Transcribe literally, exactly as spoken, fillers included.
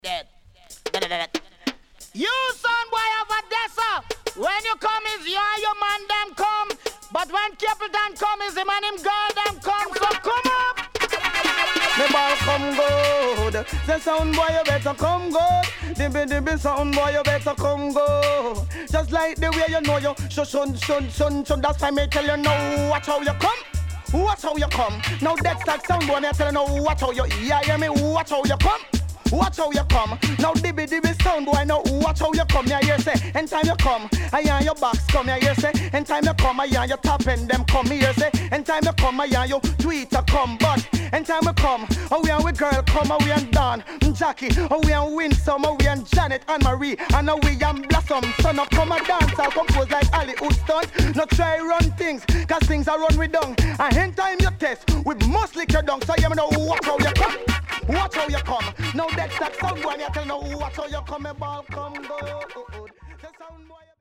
Dead. You son boy of Odessa. When you come is you and your man them come. But when Capleton come is him and him girl them come. So come up. The ball come good. The sound boy you better come good. Dibby dibby sound boy you better come good. Just like the way you know you shun shun shun shun shun. That's why me tell you now watch how you come. Watch how you come. Now that's that sound boy me tell you now watch how you yeah hear me watch how you come. Watch how you come. Now dibby dibby sound boy now watch how you come. Yeah, hear say, anytime you come, I hear your box come. Yeah, hear say, anytime you come, I hear your top and them come. Here say, anytime you come, I hear your tweeter come. But anytime you come, oh we and we girl come, oh we and Don, Jackie, oh we and Winsome, oh we and Janet and Marie, and oh we and Blossom. So now come a dance, I'll compose like Hollywood stunt. No try run things, cause things are run with dung. And anytime you test, we must lick your dung. So you know watch how you come. Watch how you come. Now that's that sound boy, you tell no watch how you come, a ball come good.